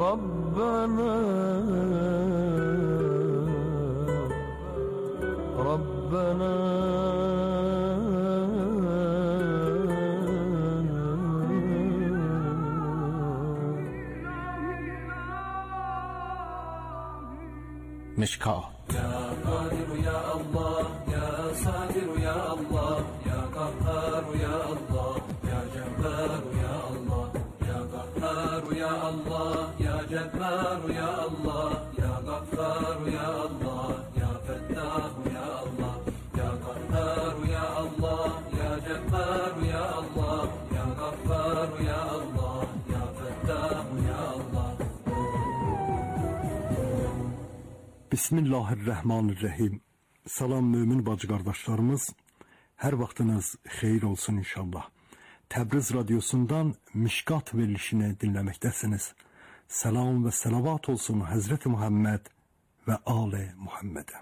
ربنا ربنا مشکات يا قادر يا الله يا صابر يا الله يا قهار يا الله يا جبار يا الله يا قهار يا الله يا جبار يا الله يا غفار يا الله يا فتاح يا الله يا قهار يا الله يا جبار يا الله يا غفار يا الله يا فتاح يا الله. Bismillahirrahmanirrahim. Salam mömin bacı qardaşlarımız. Hər vaxtınız xeyir olsun inşallah. Təbriz radiosundan Mişkat verilişini dinləməkdəsiniz. Salam və salavat olsun Həzrəti Muhammed və Ali Muhammedə.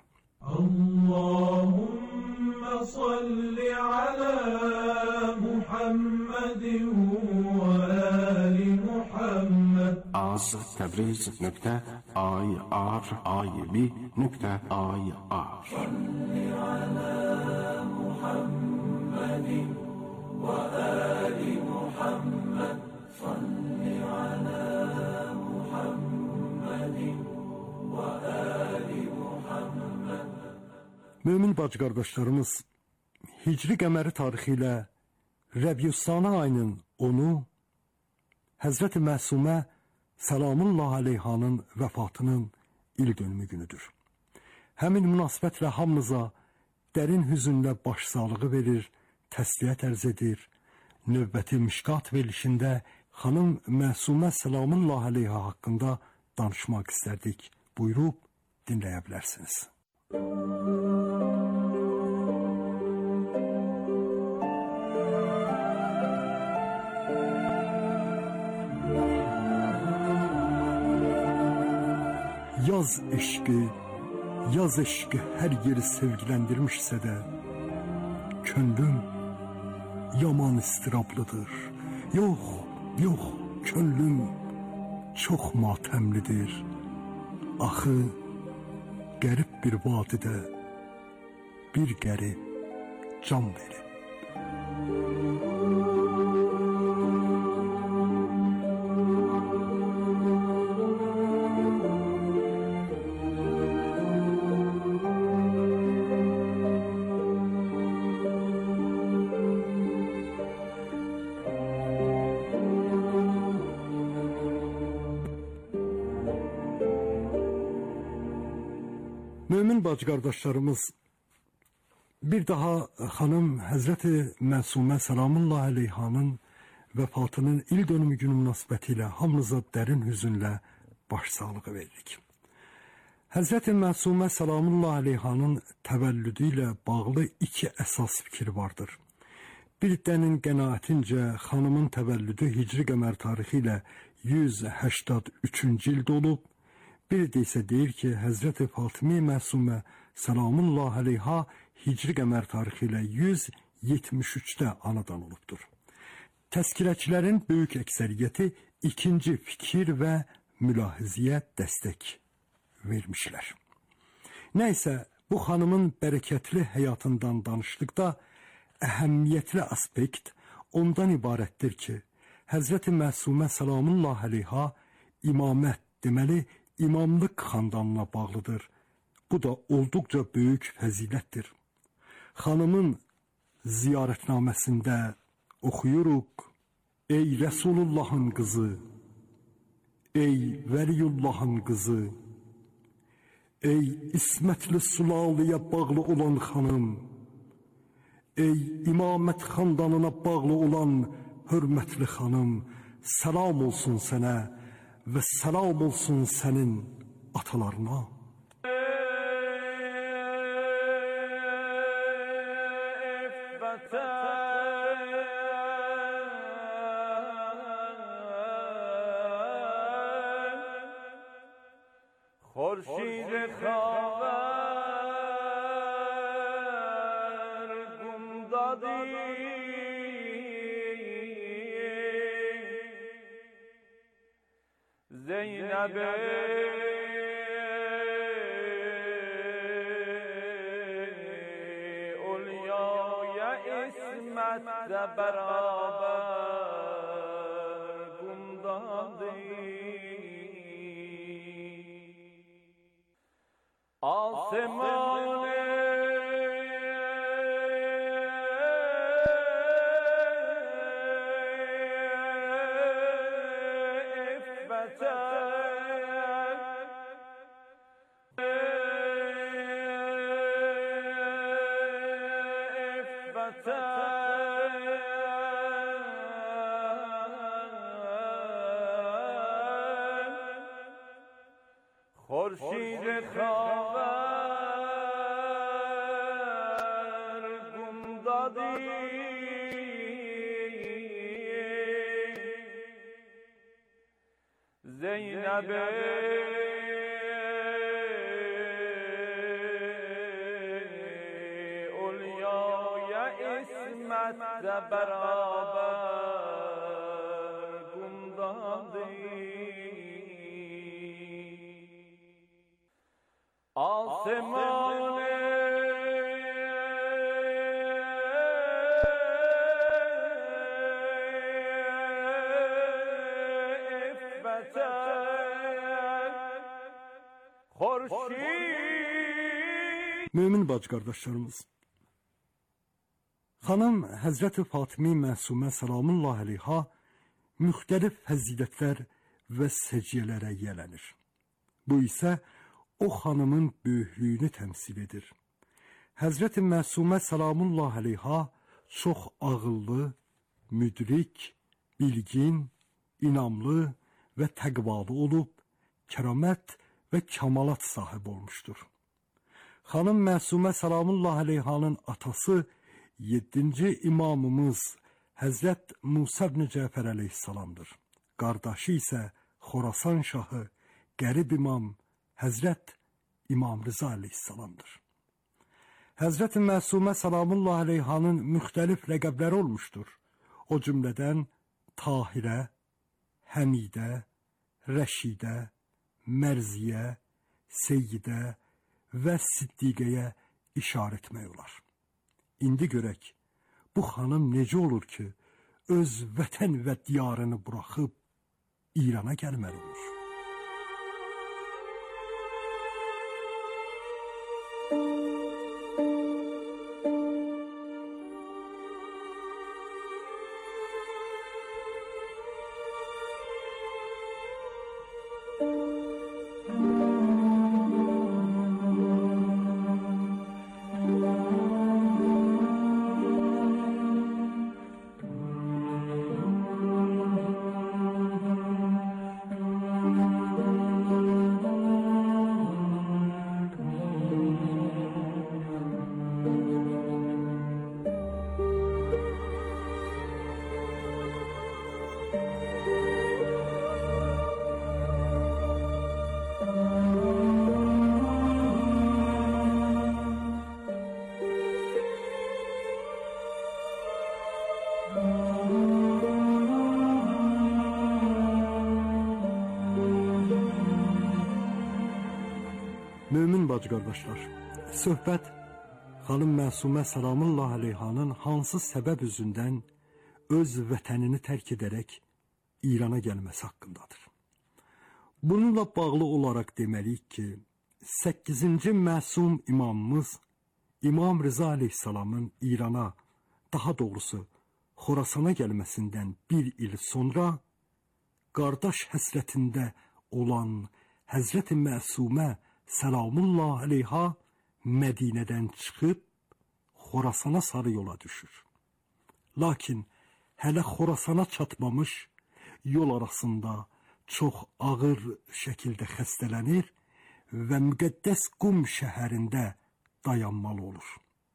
Allahümme salli ala Muhammedin ve ali Muhammed. az Tebriz.ir.ir صل على محمد وآل محمد صل على محمد وآل محمد. Mömin bacı qardaşlarımız, Hicri qəməri tarixi ilə Rəbiüssani ayının 10-u Həzrəti Məsumə Salamullah Aleyhanın vəfatının il dönümü günüdür. Həmin münasibətlə hamınıza dərin hüzünlə başsağlığı verir, təsliyyət ərz edir. Növbəti Mişkat verilişində xanım Məsumə Salamullah Aleyha haqqında danışmaq istərdik. Buyurub dinləyə bilərsiniz. Yaz eşqi hər yeri sevgiləndirmişsə də, könlüm yaman istirablıdır. Yox, könlüm çox matəmlidir. Axı, qərib bir vadidə bir qərib can verib. Mömin bacı qardaşlarımız, bir daha xanım Həzrəti Məsumə Salamullah Aleyhanın vəfatının il dönümü günü münasibətilə hamınıza dərin hüzünlə başsağlığı veririk. Həzrəti Məsumə Salamullah Aleyhanın təvəllüdü ilə bağlı iki əsas fikir vardır. Bir dənin qənaətincə xanımın təvəllüdü Hicri qəmər tarixi ilə 183-cü ildə olub, bir də isə deyir ki, Həzrəti Fatimə Məsumə Salamullah Aleyha Hicri qəmər tarixi ilə 173-də anadan olubdur. Təzkirəçilərin böyük əksəriyyəti ikinci fikir və mülahizəyə dəstək vermişlər. Nəysə, bu xanımın bərəkətli həyatından danışdıqda əhəmiyyətli aspekt ondan ibarətdir ki, Həzrəti Məsumə Salamullah Aleyha imamət, deməli, imamlıq xandanına bağlıdır. Bu da olduqca böyük fəzilətdir. Xanımın ziyarətnaməsində oxuyuruq: Ey Rəsulullahın qızı, ey Vəliyullahın qızı, ey İsmətli Sulalıya bağlı olan xanım, ey imamət xandanına bağlı olan hörmətli xanım, salam olsun sənə və salam olsun sənin atalarına. خورشید خاور گم دادی زینب Zeynep Ulyaya İsmet'le beraber kumdadı. Asmanı خورشید خاور گم دادی زینب اولیای اسمت برابر گم دادی آسمان Mömin bacı qardaşlarımız, xanım Həzrət-i Fatimi Məsumə Salamullah əleyha müxtəlif fəzilətlər və səciyyələrə yiyələnir. Bu isə o xanımın böyüklüyünü təmsil edir. Həzrət-i Məsumə Salamullah əleyha çox ağıllı, müdrik, bilgin, inamlı və təqvalı olub, kəramət və kamalat sahibi olmuşdur. Xanım Məsumə Salamullah əleyhanın atası 7-ci imamımız Həzrət Musa ibn Cəfər əleyhissalamdır. Qardaşı isə Xorasan şahı, qərib imam Həzrət İmam Rıza əleyhissalamdır. Həzrət Məsumə Salamullah əleyhanın müxtəlif ləqəbləri olmuşdur. O cümlədən Tahirə, Həmidə, Rəşidə, Mərziyə, Seyyidə və Siddiqəyə işarə etmək olar. İndi görək, bu xanım necə olur ki, öz vətən və diyarını buraxıb İrana gəlməli olur. Mömin bacı qardaşlar, söhbət xanım Məsumə Salamullah əleyhanın hansı səbəb üzündən öz vətənini tərk edərək İrana gəlməsi haqqındadır. Bununla bağlı olaraq deməliyik ki, 8-ci məsum imamımız İmam Rıza əleyhissalamın İrana, daha doğrusu Xorasana gəlməsindən bir il sonra qardaş həsrətində olan Həzrət-i Məsumə Salamullah əleyha Mədinədən çıxıb Xorasana sarı yola düşür. Lakin hələ Xorasana çatmamış yol arasında çox ağır şəkildə xəstələnir və müqəddəs Qum şəhərində dayanmalı olur.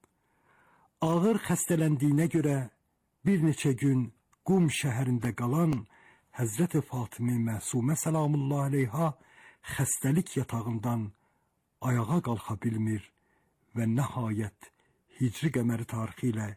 Ağır xəstələndiyinə görə bir neçə gün Qum şəhərində qalan Həzrət-i Fatimi Məsumə Salamullah əleyha xəstəlik yatağından ayağa qalxa bilmir və nəhayət Hicri qəməri tarixi ilə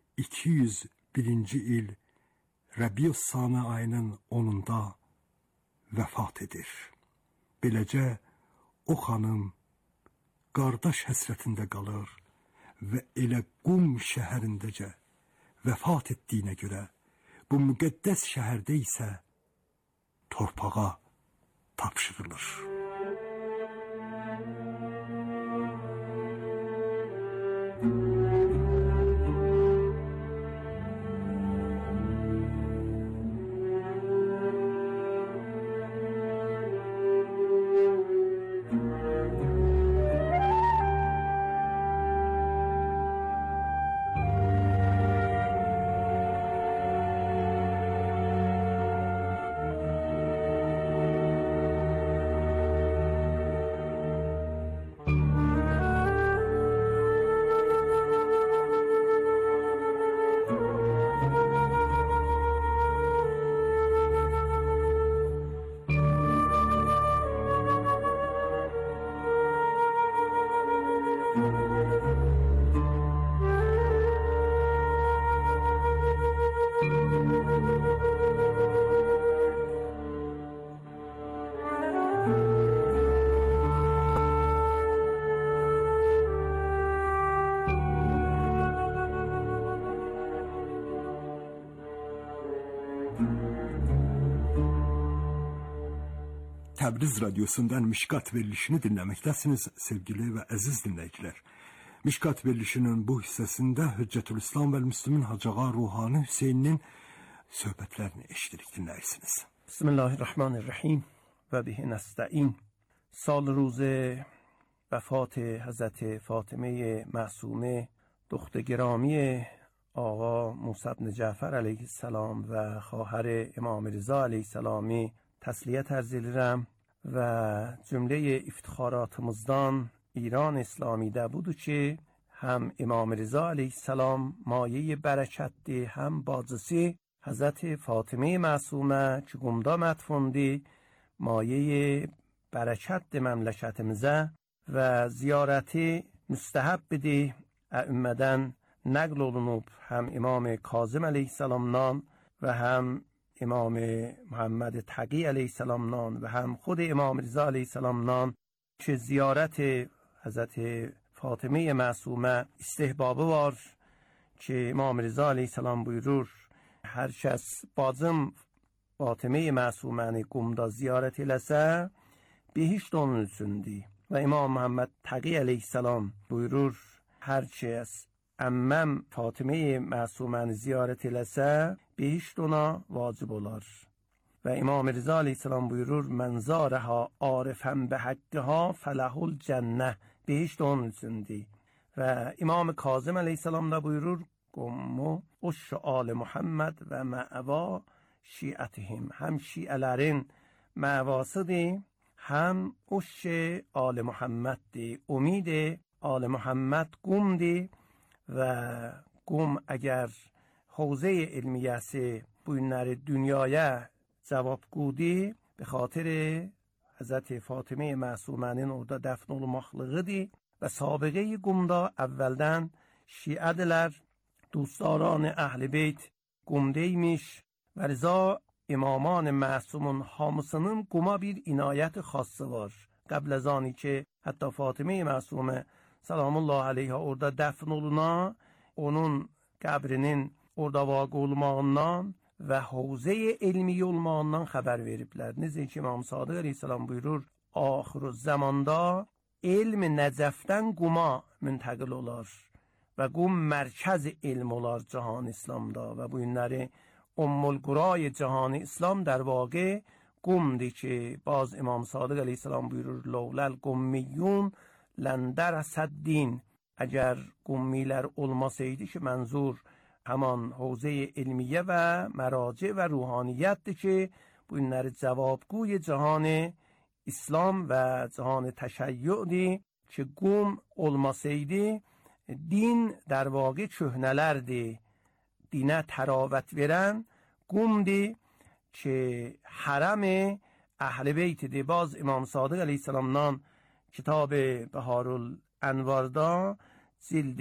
201-ci il Rəbiyyus Sani ayının 10-unda vəfat edir. Beləcə o xanım qardaş həsrətində qalır və elə Qum şəhərindəcə vəfat etdiyinə görə bu müqəddəs şəhərdə isə torpağa tapşırılır. Təbriz Radyosu'ndan Mişkat verilişini dinləməkdəsiniz sevgili və əziz dinləyicilər. Mişkat verilişinin bu hissəsində Hüccətülislam və Müslümin Hacı Ağa Ruhani Hüseyninin söhbətlərini eşidirik, dinləyirsiniz. Bismillahirrahmanirrahim və bihi nəstəin. Sal روز وفات حضرت فاطمه معصومه دختر گرامی آقا موسی بن جعفر علیه السلام و خواهر امام رضا علیه السلامی təsliyyət ərz edirəm və cümlə iftixaratımızdan İran İslamidə budur ki, həm İmam Rıza aleyhisselam maye bərəkətdir, həm bacısı Hazret Fatıme Məsumə ki, Qumda mədfundur, maye bərəkətdir məmləkətimizə və ziyarəti müstəhəbbidir. Ümmədən nəql olunub həm İmam Kazım aleyhisselamdan və həm İmam Muhammed Taqi aleyhisselamdan və həm xud İmam Rıza aleyhisselamdan ki, ziyarət Hazret Fatıme Məsumə istihbabı var ki, İmam Rıza aleyhisselam buyurur, hər kəs bacım Fatıme Məsuməni Qumda ziyarət eləsə, behişt onun üçündür. Və İmam Muhammed Taqi aleyhisselam buyurur, hər kəs əmməm Fatıme Məsuməni ziyarət eləsə, behişt ona vacib olar. Və İmam Rıza aleyhisselam buyurur, mən zarəha arifən bəhəqqəha fələhul cənnə, behişt onun üçündür. Və İmam Kazım aleyhisselam da buyurur, Qummu uşşu ali Muhammed və məəva şiətihim, həm şiələrin məvasıdır, həm uşşu ali Muhammeddir, umid ali Muhammed Qumdir və Qum əgər حوزه علمیه بوینر دنیای cavabgudi به خاطر حضرت فاطمه معصومەnin orada dəfn olmaqlığıdır və sabiqe Qumda əvvəldən şiədilər, دوستداران اهل بیت Qumdaymış və Rıza imaman məsumun hamısının Quma bir inayət xası var. Qəbl az ani ki, hətta Fatıme Məsumə salamullah aleyha orada dəfn oluna, onun qəbrinin orada vaqe olmağından və havze elmi olmağından xəbər veriblər. Necə ki, İmam Sadiq aleyhisselam buyurur, axır zamanda elm Nəcəfdən Quma müntəqil olar və Qum mərkəz elm olar cahan İslamda və bu günləri Ummul-Quray cahan İslam در واقع Qumdir ki, baz İmam Sadiq aleyhisselam buyurur, لولا القمیون لندرس الدین, əgər Qummilər olmasaydı ki, mənzur همان حوزه علمیه و مراجع و روحانیت که bu günləri cavabgoy cahan İslam və cahan təşəyyüdür ki, Qum olmasaydı, din در واقع köhnələrdir. Dinə təravət verən Qumdir ki, hərəm əhl-i beytidir. Baz İmam Sadiq aleyhisselamdan kitab Beharul Envarda cild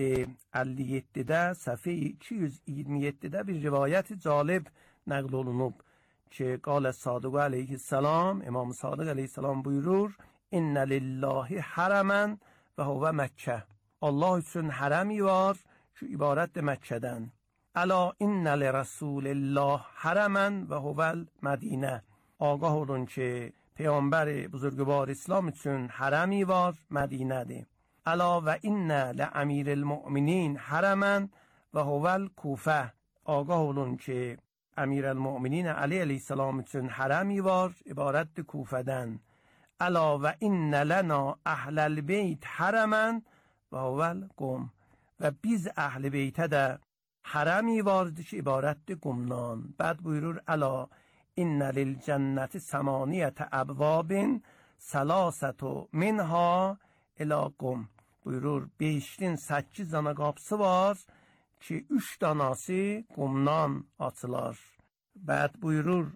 57-də, səhifə 227-də bir rivayət cəlib nəql olunub که قال صادق علیه السلام، امام صادق علیه السلام buyurur: İnne lillahi haramen ve huve Mekke. Allah üçün hərəmi var ki ibarətdir Məkkədən. Əla inne li Rasulillah hərəmən və huvel Mədinə. Ağah olun ki Peyğəmbər buzurgvar İslam üçün hərəmi var, Mədinədir. Əla və inne li Əmiril Mü'minin hərəmən və huvel Kufə. Ağah olun ki Əmirəl Mü'minin Ali əleyhissalam üçün hərəmi var, ibarətdir Kufədən. Əla və innə lənə əhləl beyt hərəmən və huvel qum. Və biz əhl-i beytə də hərəmi vardır ki ibarətdir qumdan. Bəd buyurur: əla innə lil cənnəti səmaniyyətə əbvabin səlasətü minha ilə qum. Buyurur: beşdin 8 dana qapısı var ki 3 danası qumdan açılar. Bəd buyurur: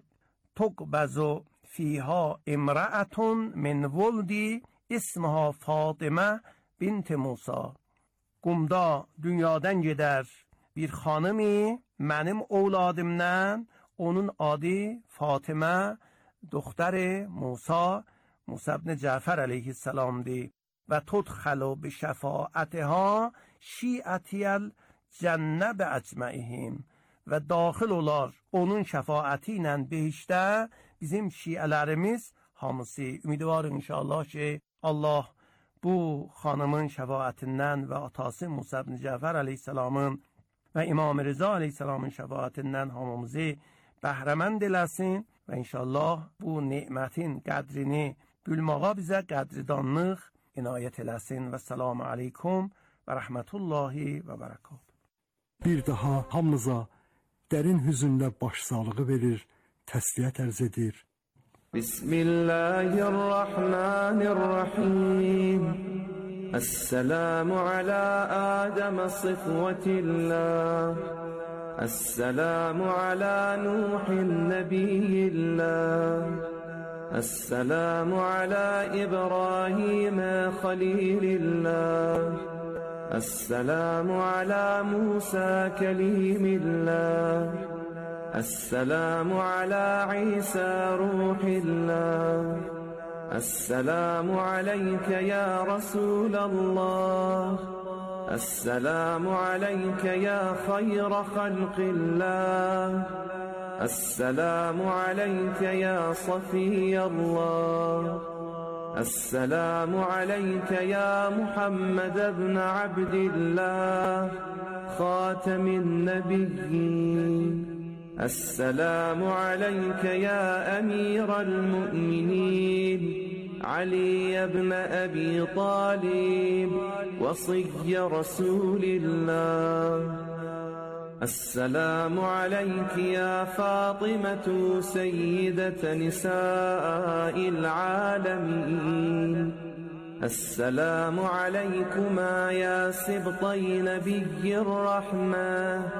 tuqbəzu fiha imra'atun min vuldi ismiha Fatimə bint Musa. Qumda dünyadan gedər bir xanımi mənim ovladımdan, onun adı Fatimə, دختر موسی ابن جعفر علیه السلام دی و تدخل بشفاعتها شیعتی الجنه به اجمعهم و داخل olar onun şəfaəti ilə behişdə bizim şiələrimiz hamısı. Ümidvarım inşallah ki Allah bu xanımın şəfaətindən və atası Musa ibn Cəfər əleyhissalamın və İmam Rıza əleyhissalamın şəfaətindən hamımızı bəhrəmənd eləsin və inşallah bu nemətin qədrini bilməğa bizə qədridanlıq inayət eləsin. Və selamu aleykum və rəhmətullahi və bərəkət. Bir daha hamınıza dərin hüzünlə başsağlığı verir, təsliyyət ərz edir. Bismillahirrahmanirrahim. Esselamu ala Adem sıfvetillah. Esselamu ala Nuhin nebiyillah. Esselamu ala İbrahim halilillah. السلام على موسى كليم الله. السلام على عيسى روح الله. السلام عليك يا رسول الله. السلام عليك يا خير خلق الله. السلام عليك يا صفي الله. السلام عليك يا محمد بن عبد الله خاتم النبيين. السلام عليك يا أمير المؤمنين علي بن أبي طالب وصي رسول الله. السلام عليك يا فاطمة سيدة نساء العالمين. السلام عليكما يا سبطي نبي الرحمة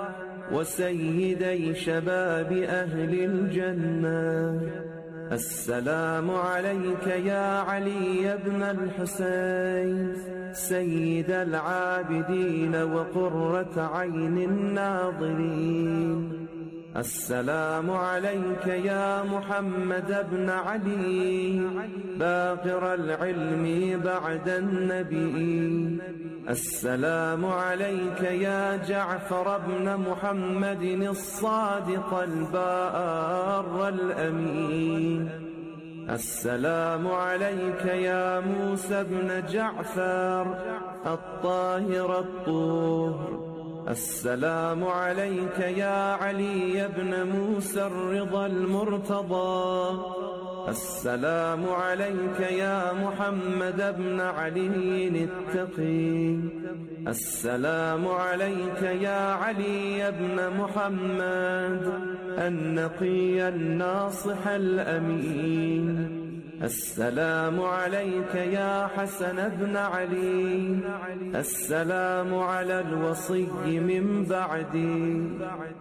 وسيدي شباب أهل الجنة. السلام عليك يا علي بن الحسين سيد العابدين وقرة عين الناظرين. السلام عليك يا محمد بن علي باقر العلم بعد النبي. السلام عليك يا جعفر بن محمد الصادق البار الأمين. السلام عليك يا موسى بن جعفر الطاهر الطهر. السلام عليك يا علي بن موسى الرضا المرتضى. السلام عليك يا محمد بن علي التقي. السلام عليك يا علي بن محمد النقي الناصح الأمين. السلام عليك يا حسن بن علي. السلام على الوصي من بعدي.